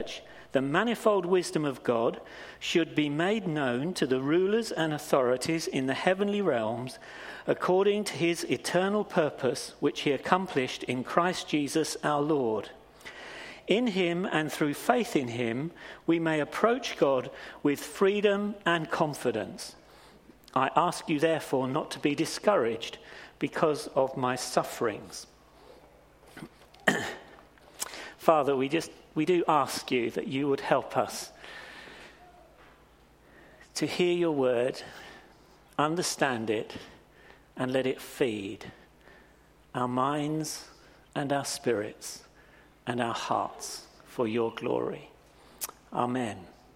the manifold wisdom of God should be made known to the rulers and authorities in the heavenly realms, according to his eternal purpose, which he accomplished in Christ Jesus our Lord. In him and through faith in him, we may approach God with freedom and confidence. I ask you, therefore, not to be discouraged because of my sufferings. Father, we do ask you that you would help us to hear your word, understand it, and let it feed our minds and our spirits and our hearts for your glory. Amen.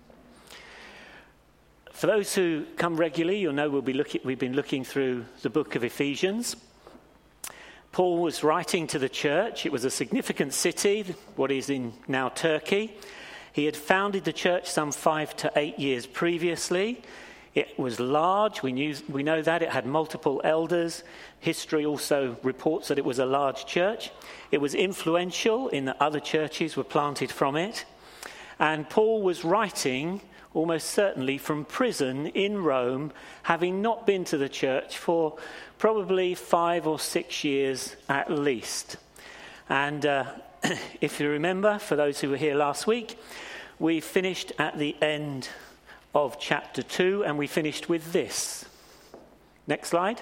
For those who come regularly, you'll know we've been looking through the book of Ephesians. Paul was writing to the church. It was a significant city, what is in now Turkey. He had founded the church some 5 to 8 years previously. It was large. We know that. It had multiple elders. History also reports that it was a large church. It was influential in that other churches were planted from it. And Paul was writing almost certainly from prison in Rome, having not been to the church for probably 5 or 6 years at least. And if you remember, for those who were here last week, we finished at the end of chapter 2, and we finished with this. Next slide.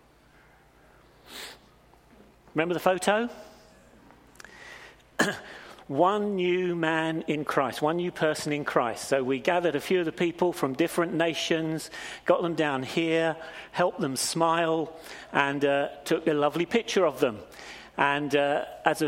Remember the photo? One new man in Christ, one new person in Christ. So we gathered a few of the people from different nations, got them down here, helped them smile, and took a lovely picture of them. And as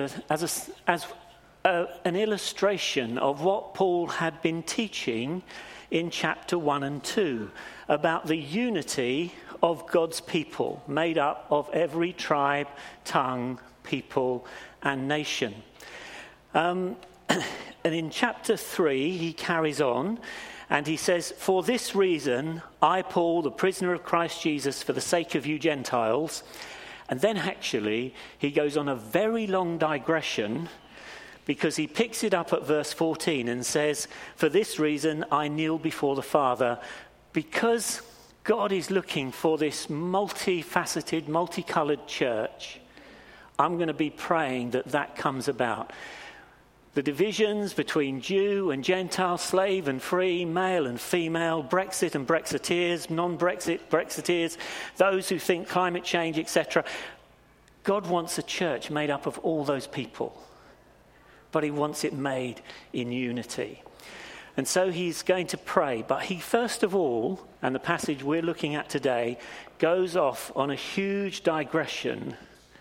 an illustration of what Paul had been teaching in chapter 1 and 2 about the unity of God's people, made up of every tribe, tongue, people, and nation. And in chapter 3, he carries on, and he says, "For this reason, I, Paul, the prisoner of Christ Jesus, for the sake of you Gentiles." And then actually, he goes on a very long digression, because he picks it up at verse 14 and says, "For this reason, I kneel before the Father," because God is looking for this multifaceted, multicolored church. I'm going to be praying that comes about. The divisions between Jew and Gentile, slave and free, male and female, Brexit and Brexiteers, non-Brexit Brexiteers, those who think climate change, etc. God wants a church made up of all those people, but he wants it made in unity. And so he's going to pray, but he first of all, and the passage we're looking at today, goes off on a huge digression,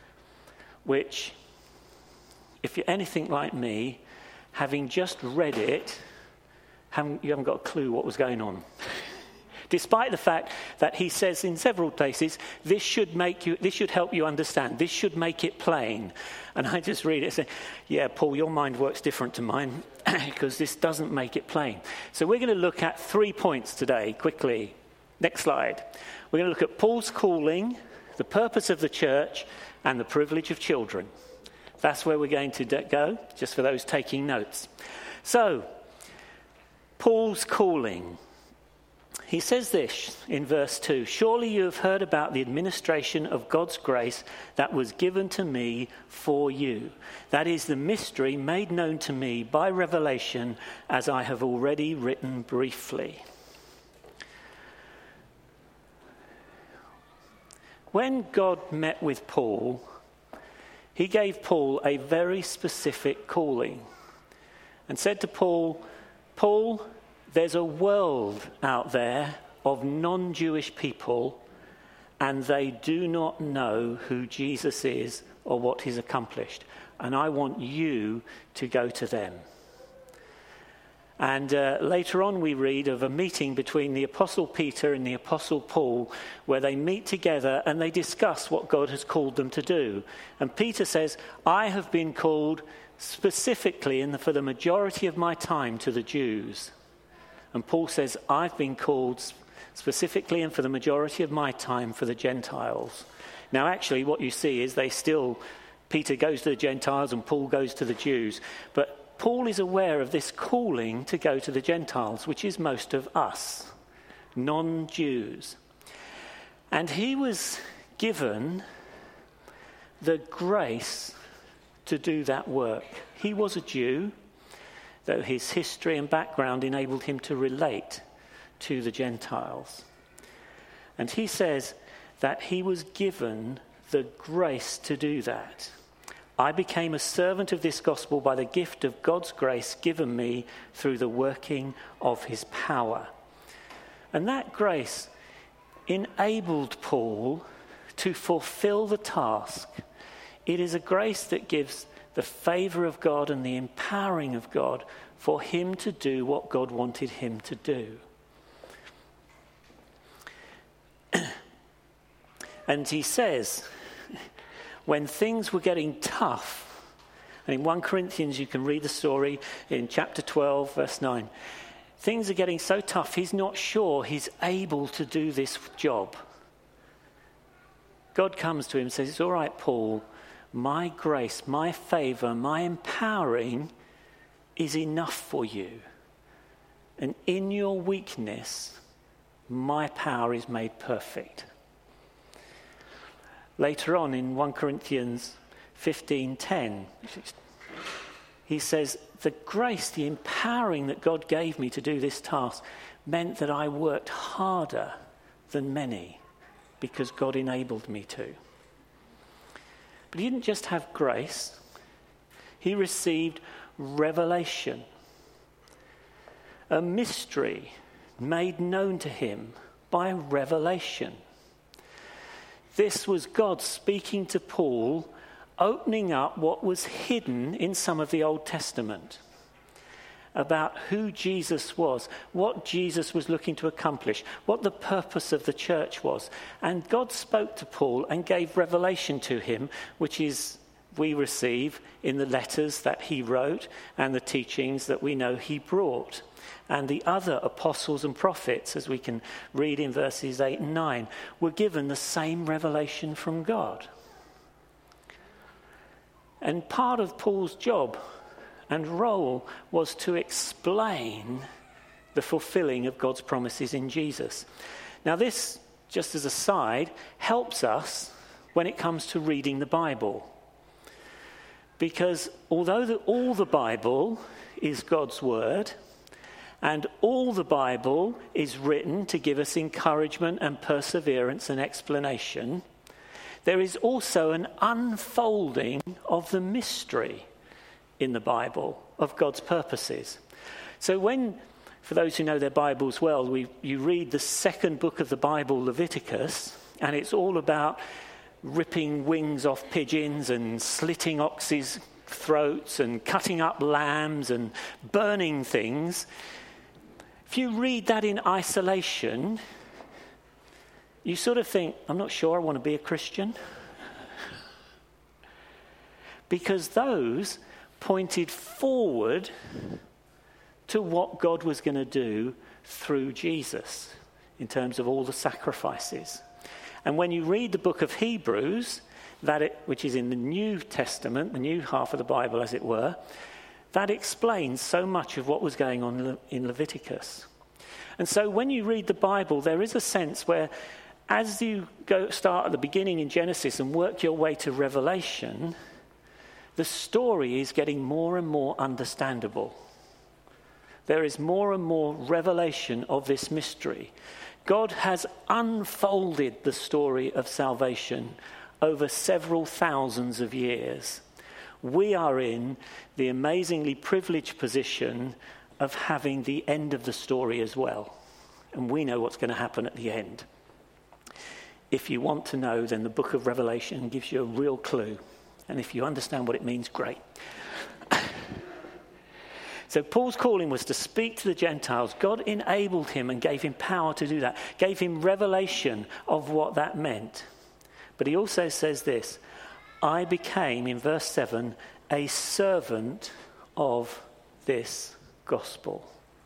which, if you're anything like me, having just read it, you haven't got a clue what was going on. Despite the fact that he says in several places, this should help you understand, this should make it plain. And I just read it and say, yeah, Paul, your mind works different to mine, because this doesn't make it plain. So we're going to look at 3 points today, quickly. Next slide. We're going to look at Paul's calling, the purpose of the church, and the privilege of children. That's where we're going to go, just for those taking notes. So, Paul's calling. He says this in verse 2, "Surely you have heard about the administration of God's grace that was given to me for you. That is the mystery made known to me by revelation, as I have already written briefly." When God met with Paul, he gave Paul a very specific calling and said to Paul, "Paul, there's a world out there of non-Jewish people, and they do not know who Jesus is or what he's accomplished. And I want you to go to them." And later on we read of a meeting between the Apostle Peter and the Apostle Paul, where they meet together and they discuss what God has called them to do. And Peter says, "I have been called specifically for the majority of my time to the Jews." And Paul says, "I've been called specifically and for the majority of my time for the Gentiles." Now actually what you see is Peter goes to the Gentiles and Paul goes to the Jews. But Paul is aware of this calling to go to the Gentiles, which is most of us, non-Jews. And he was given the grace to do that work. He was a Jew, though his history and background enabled him to relate to the Gentiles. And he says that he was given the grace to do that. I became a servant of this gospel by the gift of God's grace given me through the working of his power. And that grace enabled Paul to fulfill the task. It is a grace that gives the favor of God and the empowering of God for him to do what God wanted him to do. And he says, when things were getting tough, and in 1 Corinthians you can read the story in chapter 12, verse 9. Things are getting so tough, he's not sure he's able to do this job. God comes to him and says, it's all right, Paul, my grace, my favor, my empowering is enough for you. And in your weakness, my power is made perfect. Later on in 1 Corinthians 15:10, he says, the grace, the empowering that God gave me to do this task meant that I worked harder than many because God enabled me to. But he didn't just have grace, he received revelation, a mystery made known to him by revelation. This was God speaking to Paul, opening up what was hidden in some of the Old Testament about who Jesus was, what Jesus was looking to accomplish, what the purpose of the church was. And God spoke to Paul and gave revelation to him, which is we receive in the letters that he wrote and the teachings that we know he brought. And the other apostles and prophets, as we can read in verses 8 and 9, were given the same revelation from God. And part of Paul's job and role was to explain the fulfilling of God's promises in Jesus. Now this, just as a side, helps us when it comes to reading the Bible. Because although all the Bible is God's word, and all the Bible is written to give us encouragement and perseverance and explanation, there is also an unfolding of the mystery in the Bible of God's purposes. So when, for those who know their Bibles well, you read the second book of the Bible, Leviticus, and it's all about ripping wings off pigeons and slitting oxes' throats and cutting up lambs and burning things. If you read that in isolation, you sort of think, I'm not sure I want to be a Christian. Because those pointed forward to what God was going to do through Jesus in terms of all the sacrifices. And when you read the book of Hebrews, which is in the New Testament, the new half of the Bible as it were, that explains so much of what was going on in Leviticus. And so when you read the Bible, there is a sense where as you start at the beginning in Genesis and work your way to Revelation, the story is getting more and more understandable. There is more and more revelation of this mystery. God has unfolded the story of salvation over several thousands of years. We are in the amazingly privileged position of having the end of the story as well. And we know what's going to happen at the end. If you want to know, then the book of Revelation gives you a real clue. And if you understand what it means, great. So Paul's calling was to speak to the Gentiles. God enabled him and gave him power to do that, gave him revelation of what that meant. But he also says this, I became, in verse 7, a servant of this gospel.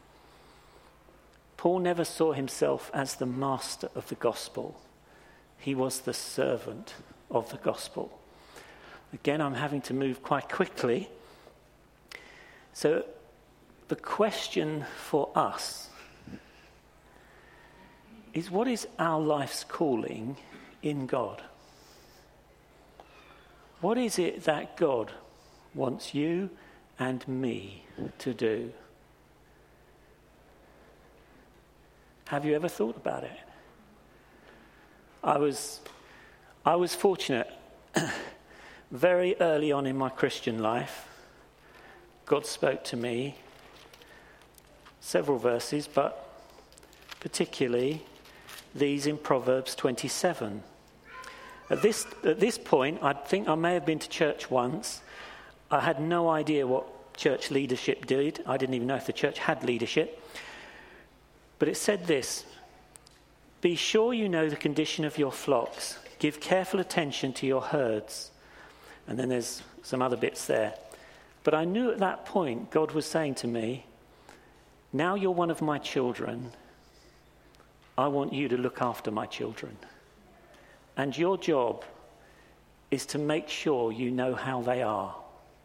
Paul never saw himself as the master of the gospel. He was the servant of the gospel. Again, I'm having to move quite quickly. So the question for us is, what is our life's calling in God? What is it that God wants you and me to do? Have you ever thought about it? I was fortunate. Very early on in my Christian life, God spoke to me several verses, but particularly these in Proverbs 27. At this point, I think I may have been to church once. I had no idea what church leadership did. I didn't even know if the church had leadership. But it said this: "Be sure you know the condition of your flocks. Give careful attention to your herds." And then there's some other bits there. But I knew at that point God was saying to me, now you're one of my children. I want you to look after my children. And your job is to make sure you know how they are.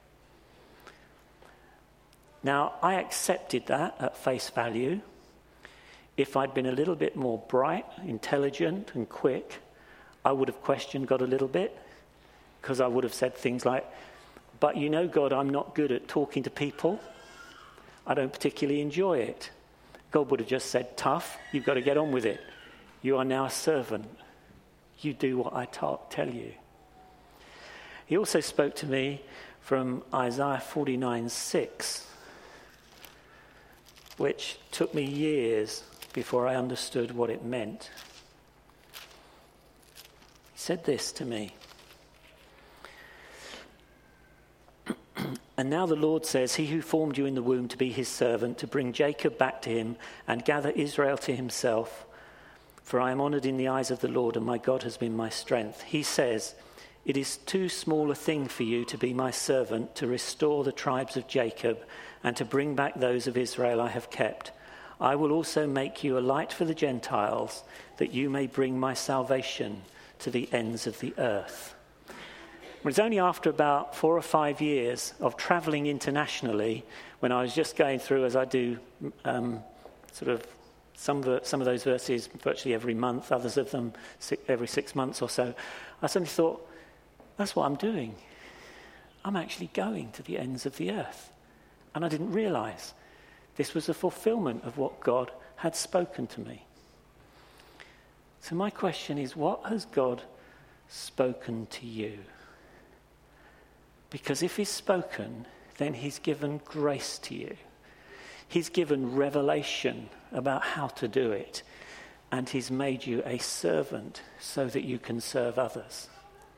Now, I accepted that at face value. If I'd been a little bit more bright, intelligent, and quick, I would have questioned God a little bit, because I would have said things like, "But you know, God, I'm not good at talking to people. I don't particularly enjoy it." God would have just said, "Tough, you've got to get on with it. You are now a servant. You do what I tell you." He also spoke to me from Isaiah 49:6, which took me years before I understood what it meant. He said this to me: "And now the Lord says, he who formed you in the womb to be his servant, to bring Jacob back to him and gather Israel to himself, for I am honored in the eyes of the Lord, and my God has been my strength. He says, it is too small a thing for you to be my servant, to restore the tribes of Jacob and to bring back those of Israel I have kept. I will also make you a light for the Gentiles, that you may bring my salvation to the ends of the earth." It was only after about 4 or 5 years of travelling internationally, when I was just going through, as I do, sort of some of those verses virtually every month, others of them every 6 months or so, I suddenly thought, that's what I'm doing. I'm actually going to the ends of the earth. And I didn't realise this was a fulfilment of what God had spoken to me. So my question is, what has God spoken to you? Because if he's spoken, then he's given grace to you. He's given revelation about how to do it. And he's made you a servant so that you can serve others.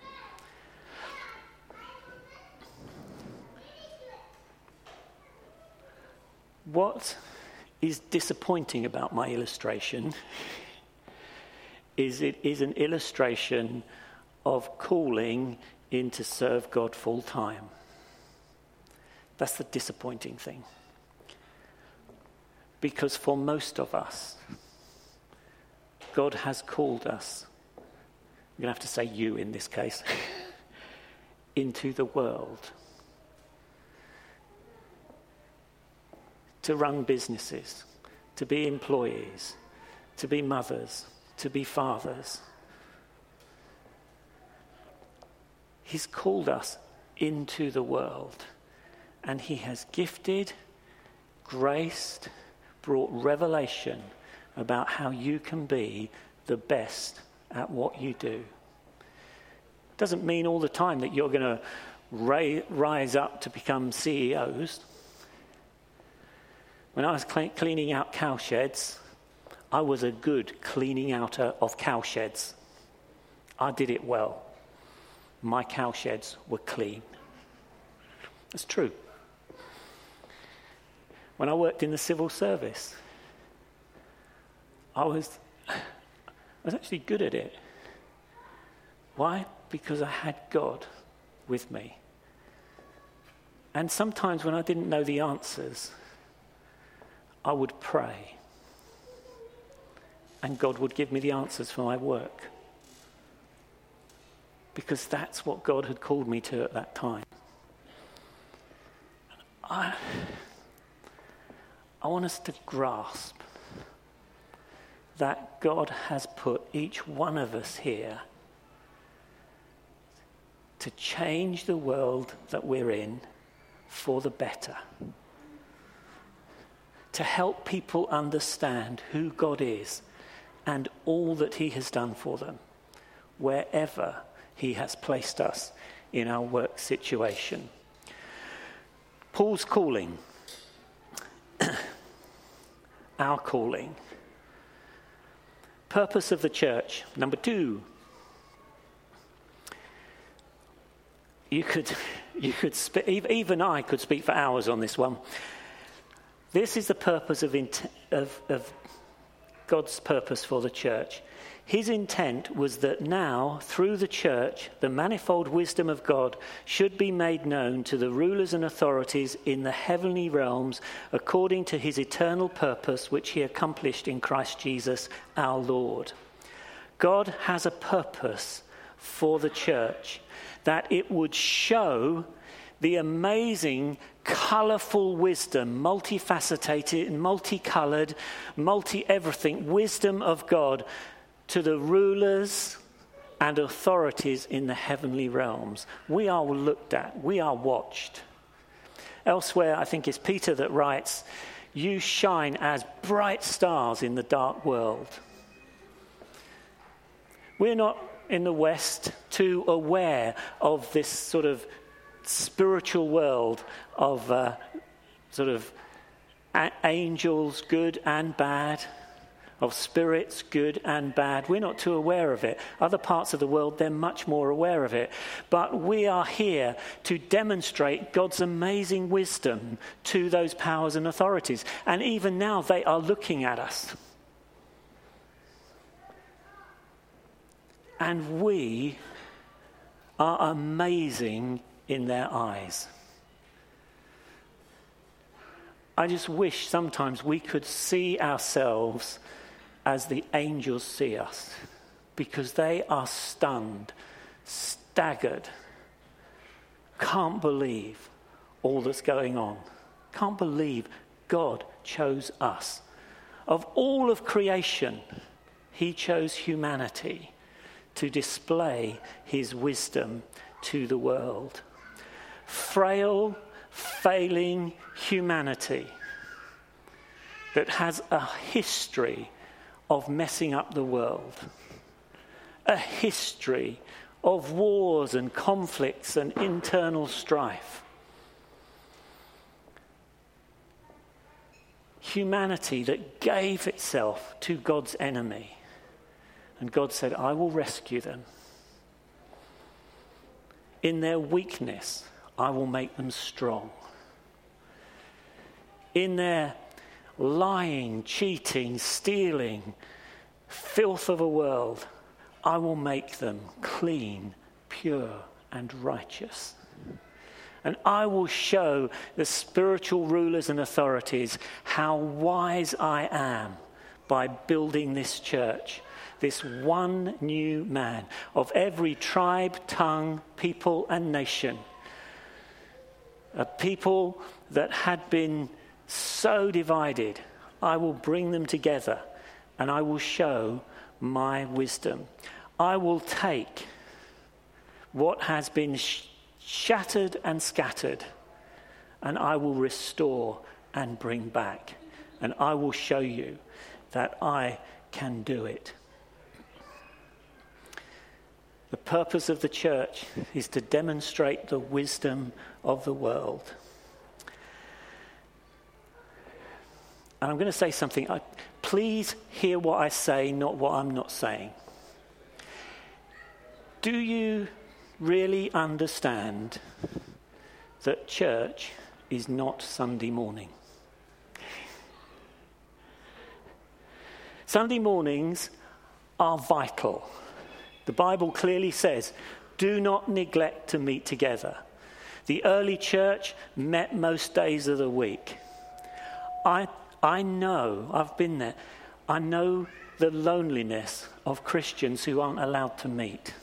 What is disappointing about my illustration is it is an illustration of calling in to serve God full time. That's the disappointing thing. Because for most of us, God has called us, I'm going to have to say you in this case, into the world. To run businesses, to be employees, to be mothers, to be fathers. He's called us into the world, and he has gifted, graced, brought revelation about how you can be the best at what you do. Doesn't mean all the time that you're going to rise up to become CEOs. When I was cleaning out cow sheds, I was a good cleaning outer of cow sheds. I did it well. My cow sheds were clean. That's true. When I worked in the civil service, I was actually good at it. Why? Because I had God with me. And sometimes when I didn't know the answers, I would pray. And God would give me the answers for my work. Because that's what God had called me to at that time. want us to grasp that God has put each one of us here to change the world that we're in for the better. To help people understand who God is and all that he has done for them, wherever he has placed us in our work situation. Paul's calling, our calling. Purpose of the church. Number 2. Even I could speak for hours on this one. This is the purpose of God's purpose for the church. His intent was that now, through the church, the manifold wisdom of God should be made known to the rulers and authorities in the heavenly realms according to his eternal purpose, which he accomplished in Christ Jesus our Lord. God has a purpose for the church, that it would show the amazing, colourful wisdom, multifaceted, multicoloured, multi-everything wisdom of God to the rulers and authorities in the heavenly realms. We are looked at, we are watched. Elsewhere, I think it's Peter that writes, "You shine as bright stars in the dark world." We're not in the West too aware of this sort of spiritual world of sort of angels, good and bad, of spirits, good and bad. We're not too aware of it. Other parts of the world, they're much more aware of it. But we are here to demonstrate God's amazing wisdom to those powers and authorities. And even now, they are looking at us. And we are amazing in their eyes. I just wish sometimes we could see ourselves as the angels see us, because they are stunned, staggered, can't believe all that's going on. Can't believe God chose us. Of all of creation, he chose humanity to display his wisdom to the world. Frail, failing humanity that has a history of messing up the world, a history of wars and conflicts and internal strife. Humanity that gave itself to God's enemy. And God said, I will rescue them. In their weakness, I will make them strong. In their lying, cheating, stealing, filth of a world, I will make them clean, pure, and righteous. And I will show the spiritual rulers and authorities how wise I am by building this church, this one new man of every tribe, tongue, people, and nation. A people that had been so divided, I will bring them together and I will show my wisdom. I will take what has been shattered and scattered and I will restore and bring back. And I will show you that I can do it. The purpose of the church is to demonstrate the wisdom of the world. And I'm going to say something. Please hear what I say, not what I'm not saying. Do you really understand that church is not Sunday morning? Sunday mornings are vital. The Bible clearly says, do not neglect to meet together. The early church met most days of the week. I know, I've been there, I know the loneliness of Christians who aren't allowed to meet.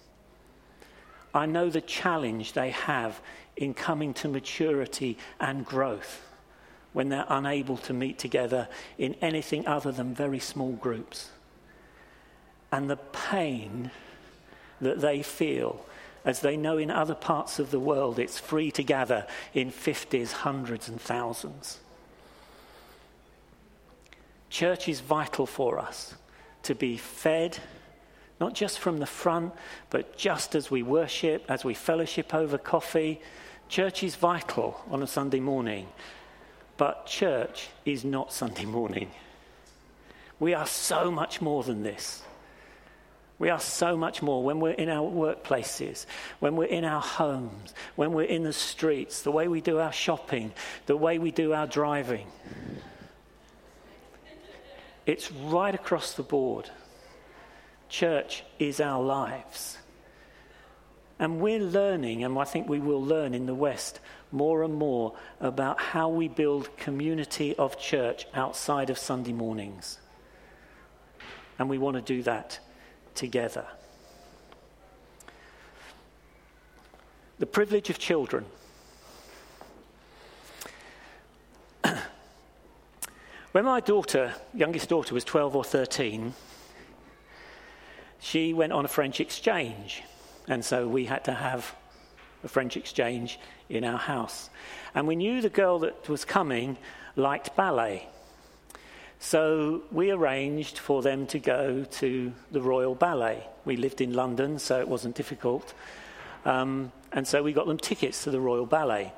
I know the challenge they have in coming to maturity and growth when they're unable to meet together in anything other than very small groups. And the pain that they feel as they know in other parts of the world it's free to gather in 50s, hundreds and thousands. Church is vital for us to be fed, not just from the front, but just as we worship, as we fellowship over coffee. Church is vital on a Sunday morning, but church is not Sunday morning. We are so much more than this. We are so much more when we're in our workplaces, when we're in our homes, when we're in the streets, the way we do our shopping, the way we do our driving. It's right across the board. Church is our lives. And we're learning, and I think we will learn in the West more and more about how we build community of church outside of Sunday mornings. And we want to do that together. The privilege of children. When my youngest daughter was 12 or 13, she went on a French exchange. And so we had to have a French exchange in our house. And we knew the girl that was coming liked ballet. So we arranged for them to go to the Royal Ballet. We lived in London, so it wasn't difficult. And so we got them tickets to the Royal Ballet.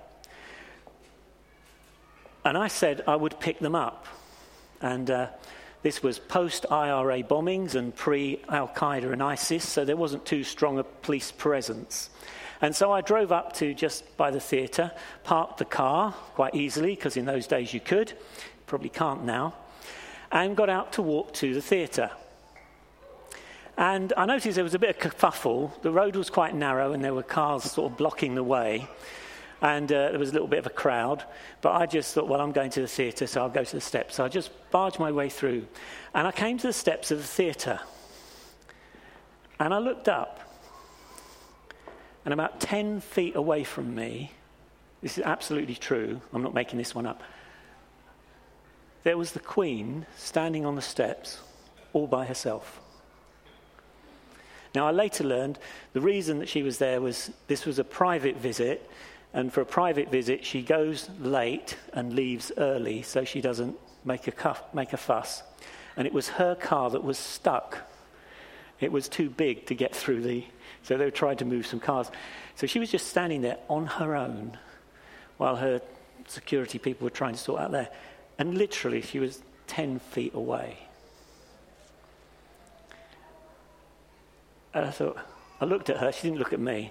And I said I would pick them up. And this was post-IRA bombings and pre-Al-Qaeda and ISIS, so there wasn't too strong a police presence. And so I drove up to just by the theatre, parked the car quite easily, because in those days you could, probably can't now, and got out to walk to the theatre. And I noticed there was a bit of kerfuffle. The road was quite narrow and there were cars sort of blocking the way. And there was a little bit of a crowd. But I just thought, well, I'm going to the theatre, so I'll go to the steps. So I just barged my way through. And I came to the steps of the theatre. And I looked up. And about 10 feet away from me, this is absolutely true, I'm not making this one up, there was the Queen standing on the steps all by herself. Now, I later learned the reason that she was there was this was a private visit, and for a private visit, she goes late and leaves early so she doesn't make a fuss. And it was her car that was stuck. It was too big to get through so they tried to move some cars. So she was just standing there on her own while her security people were trying to sort out there. And literally, she was 10 feet away. And I looked at her, she didn't look at me.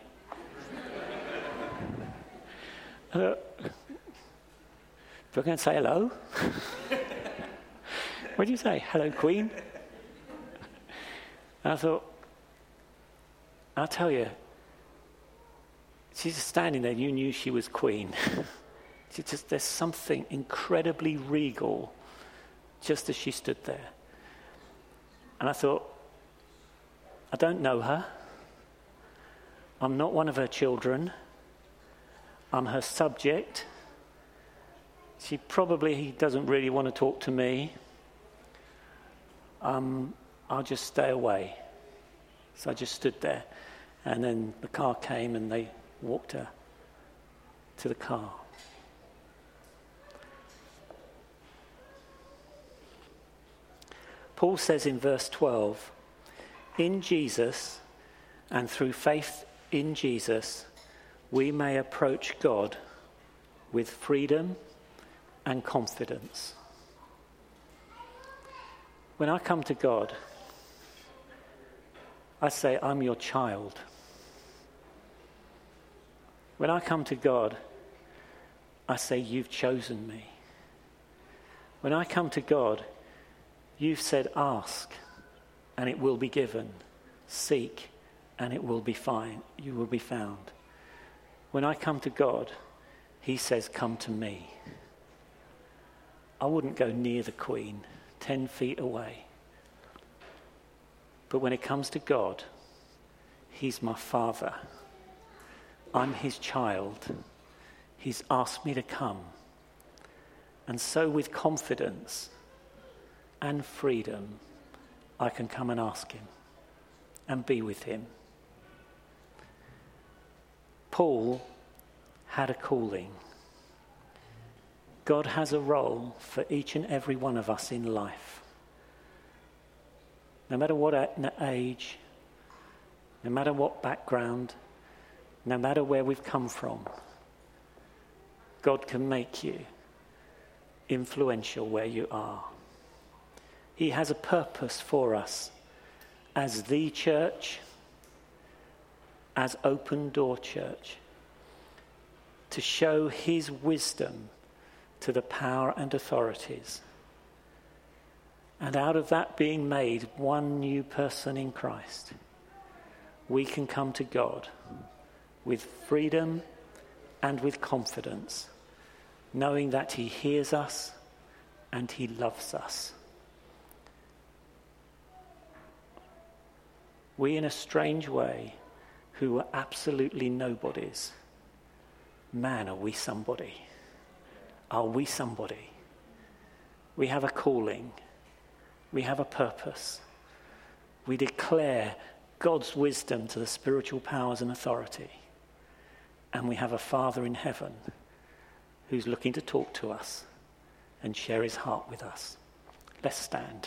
I thought, do I go and say hello? What do you say? Hello, Queen? And I thought, I'll tell you, she's just standing there, you knew she was Queen. There's something incredibly regal just as she stood there. And I thought, I don't know her. I'm not one of her children. I'm her subject. She probably doesn't really want to talk to me. I'll just stay away. So I just stood there. And then the car came and they walked her to the car. Paul says in verse 12, in Jesus and through faith in Jesus, we may approach God with freedom and confidence. When I come to God, I say, I'm your child. When I come to God, I say, you've chosen me. When I come to God, you've said, ask, and it will be given. Seek, and it will be found. You will be found. When I come to God, he says, come to me. I wouldn't go near the Queen, 10 feet away. But when it comes to God, he's my Father. I'm his child. He's asked me to come. And so with confidence and freedom, I can come and ask him and be with him. Paul had a calling. God has a role for each and every one of us in life. No matter what age, no matter what background, no matter where we've come from, God can make you influential where you are. He has a purpose for us as the church, as Open Door Church, to show his wisdom to the power and authorities. And out of that being made one new person in Christ, we can come to God with freedom and with confidence, knowing that he hears us and he loves us. We, in a strange way, who are absolutely nobodies, man, are we somebody? Are we somebody? We have a calling. We have a purpose. We declare God's wisdom to the spiritual powers and authority. And we have a Father in heaven who's looking to talk to us and share his heart with us. Let's stand.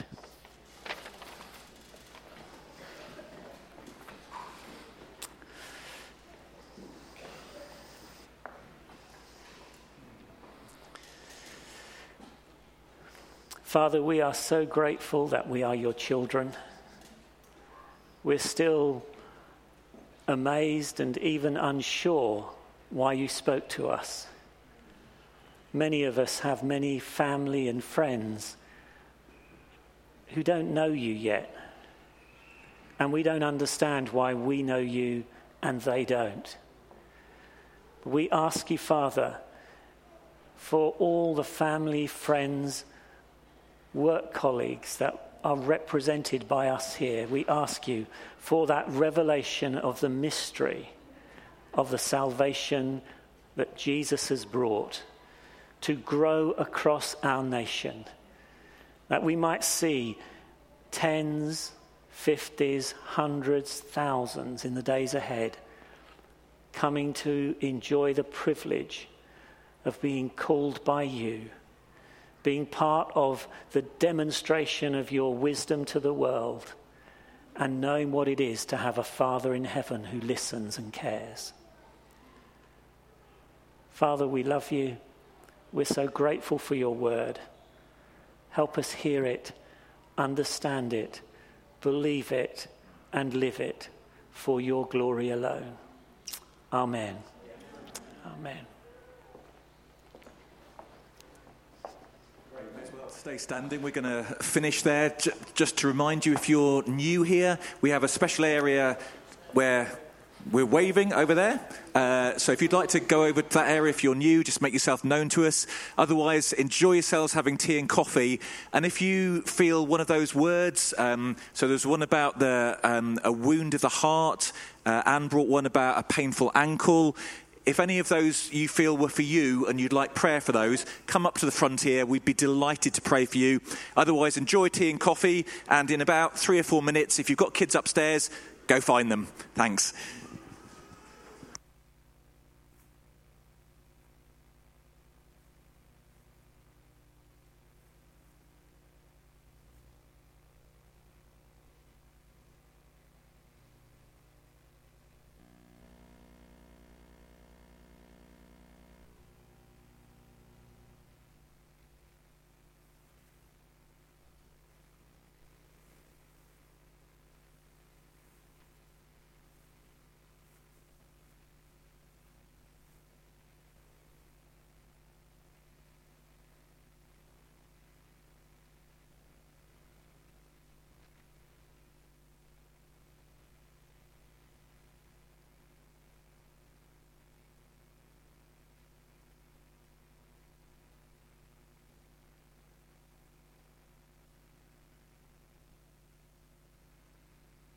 Father, we are so grateful that we are your children. We're still amazed and even unsure why you spoke to us. Many of us have many family and friends who don't know you yet. And we don't understand why we know you and they don't. We ask you, Father, for all the family, friends, work colleagues that are represented by us here, we ask you for that revelation of the mystery of the salvation that Jesus has brought to grow across our nation, that we might see tens, 50s, hundreds, thousands in the days ahead coming to enjoy the privilege of being called by you, being part of the demonstration of your wisdom to the world, and knowing what it is to have a Father in heaven who listens and cares. Father, we love you. We're so grateful for your word. Help us hear it, understand it, believe it, and live it for your glory alone. Amen. Amen. Stay standing. We're going to finish there. Just to remind you, if you're new here, we have a special area where we're waving over there. So if you'd like to go over to that area, if you're new, just make yourself known to us. Otherwise, enjoy yourselves having tea and coffee. And if you feel one of those words, so there's one about a wound of the heart. Anne brought one about a painful ankle. If any of those you feel were for you and you'd like prayer for those, come up to the front here. We'd be delighted to pray for you. Otherwise, enjoy tea and coffee. And in about 3 or 4 minutes, if you've got kids upstairs, go find them. Thanks.